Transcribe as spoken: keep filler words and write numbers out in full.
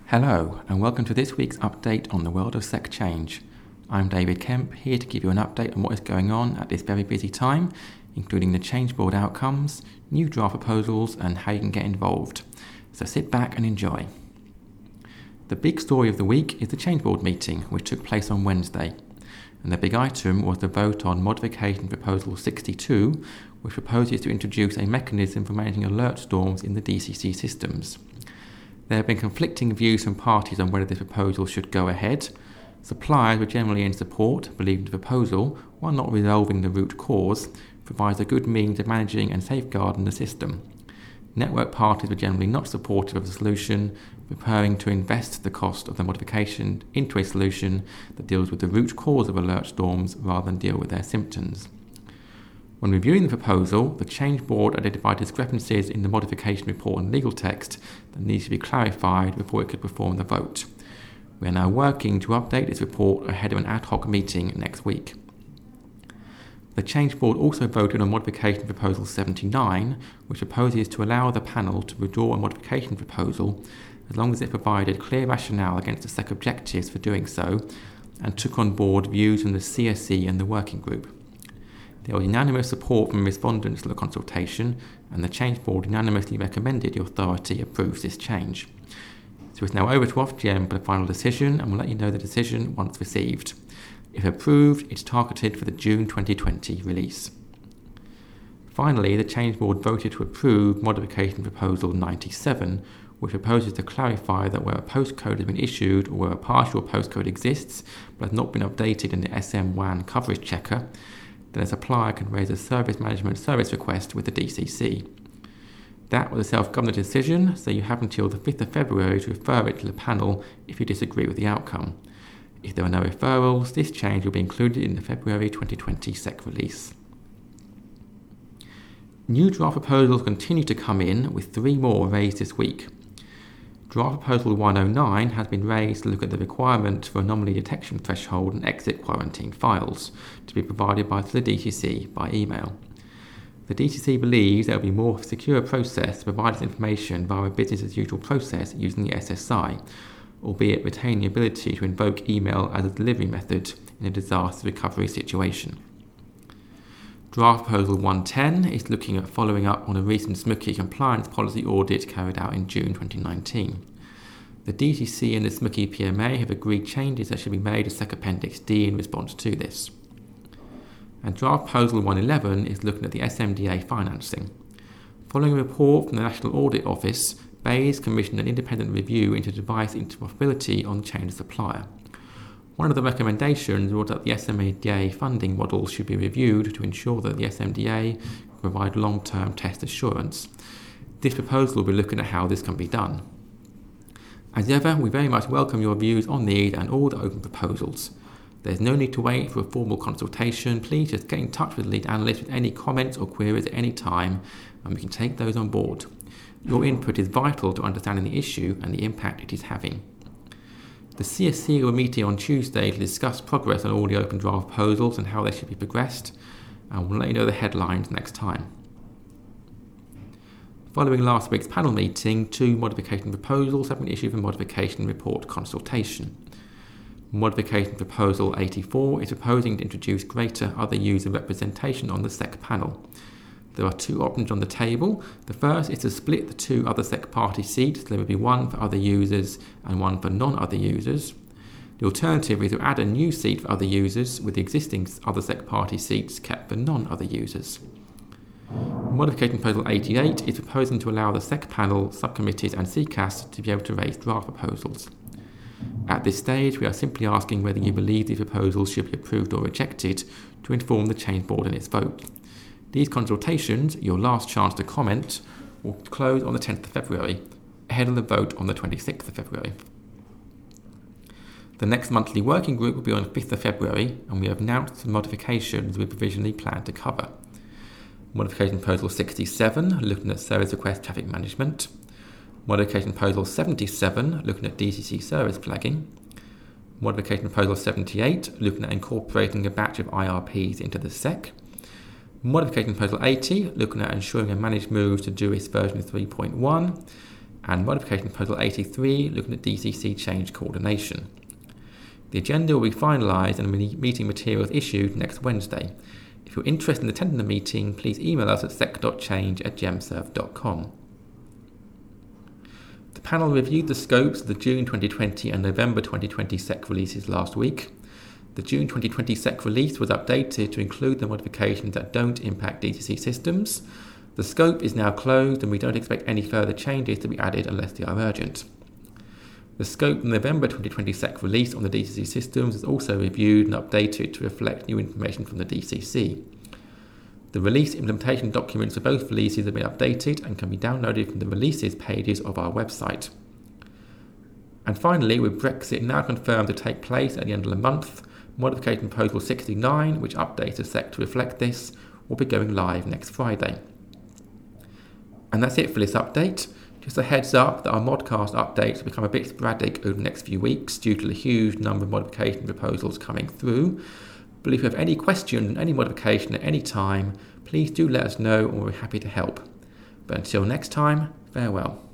Hello, and welcome to this week's update on the world of Sec Change. I'm David Kemp, here to give you an update on what is going on at this very busy time, including the Change Board outcomes, new draft proposals, and how you can get involved. So sit back and enjoy. The big story of the week is the Change Board meeting, which took place on Wednesday. And the big item was the vote on Modification Proposal sixty-two, which proposes to introduce a mechanism for managing alert storms in the D C C systems. There have been conflicting views from parties on whether this proposal should go ahead. Suppliers were generally in support, believing the proposal, while not resolving the root cause, provides a good means of managing and safeguarding the system. Network parties were generally not supportive of the solution, preparing to invest the cost of the modification into a solution that deals with the root cause of alert storms rather than deal with their symptoms. When reviewing the proposal, the Change Board identified discrepancies in the modification report and legal text that needs to be clarified before it could perform the vote. We are now working to update this report ahead of an ad hoc meeting next week. The Change Board also voted on Modification Proposal seventy-nine, which proposes to allow the panel to withdraw a modification proposal as long as it provided clear rationale against the S E C objectives for doing so and took on board views from the C S E and the working group. There was unanimous support from respondents to the consultation, and the Change Board unanimously recommended the authority approves this change. So it's now over to Ofgem for the final decision, and we'll let you know the decision once received. If approved, it's targeted for the June twenty twenty release. Finally, the Change Board voted to approve Modification Proposal ninety-seven, which proposes to clarify that where a postcode has been issued or where a partial postcode exists but has not been updated in the S M WAN coverage checker, then a supplier can raise a service management service request with the D C C. That was a self-governed decision, so you have until the fifth of February to refer it to the panel if you disagree with the outcome. If there are no referrals, this change will be included in the February twenty twenty S E C release. New draft proposals continue to come in, with three more raised this week. Draft Proposal one oh nine has been raised to look at the requirement for anomaly detection threshold and exit quarantine files to be provided by the D C C by email. The D C C believes there will be a more secure process to provide this information via a business as usual process using the S S I, albeit retaining the ability to invoke email as a delivery method in a disaster recovery situation. Draft Proposal one ten is looking at following up on a recent S M U C I compliance policy audit carried out in June twenty nineteen. The D C C and the S M U C I P M A have agreed changes that should be made to S E C Appendix D in response to this. And Draft Proposal one eleven is looking at the S M D A financing. Following a report from the National Audit Office, B E I S commissioned an independent review into device interoperability on change of supplier. One of the recommendations was that the S M D A funding model should be reviewed to ensure that the S M D A can provide long-term test assurance. This proposal will be looking at how this can be done. As ever, we very much welcome your views on these and all the open proposals. There's no need to wait for a formal consultation. Please just get in touch with the lead analyst with any comments or queries at any time, and we can take those on board. Your input is vital to understanding the issue and the impact it is having. The C S C will be meeting on Tuesday to discuss progress on all the open draft proposals and how they should be progressed, and we'll let you know the headlines next time. Following last week's panel meeting, two modification proposals have been issued for modification report consultation. Modification Proposal eighty-four is proposing to introduce greater other user representation on the S E C panel. There are two options on the table. The first is to split the two other S E C party seats. There will be one for other users and one for non-other users. The alternative is to add a new seat for other users with the existing other S E C party seats kept for non-other users. Modification Proposal eighty-eight is proposing to allow the S E C panel, subcommittees and C C A S to be able to raise draft proposals. At this stage, we are simply asking whether you believe these proposals should be approved or rejected to inform the Change Board in its vote. These consultations, your last chance to comment, will close on the tenth of February, ahead of the vote on the twenty-sixth of February. The next monthly working group will be on the fifth of February, and we have announced the modifications we provisionally plan to cover. Modification Proposal sixty-seven, looking at service request traffic management. Modification Proposal seventy-seven, looking at D C C service flagging. Modification Proposal seventy-eight, looking at incorporating a batch of I R Ps into the S E C. Modification Proposal eighty, looking at ensuring a managed move to D U I S version three point one. and modification proposal eighty-three, looking at D C C change coordination. The agenda will be finalised and meeting materials issued next Wednesday. If you're interested in attending the meeting, please email us at sec dot change at gemserve dot com. The panel reviewed the scopes of the June twenty twenty and November twenty twenty S E C releases last week. The June twenty twenty S E C release was updated to include the modifications that don't impact D C C systems. The scope is now closed and we don't expect any further changes to be added unless they are urgent. The scope of the November twenty twenty S E C release on the D C C systems is also reviewed and updated to reflect new information from the D C C. The release implementation documents for both releases have been updated and can be downloaded from the releases pages of our website. And finally, with Brexit now confirmed to take place at the end of the month, modification proposal sixty-nine, which updates the S E C to reflect this, will be going live next Friday. And that's it for this update. Just a heads up that our modcast updates will become a bit sporadic over the next few weeks due to the huge number of modification proposals coming through. But if you have any question on any modification at any time, please do let us know and we're happy to help. But until next time, farewell.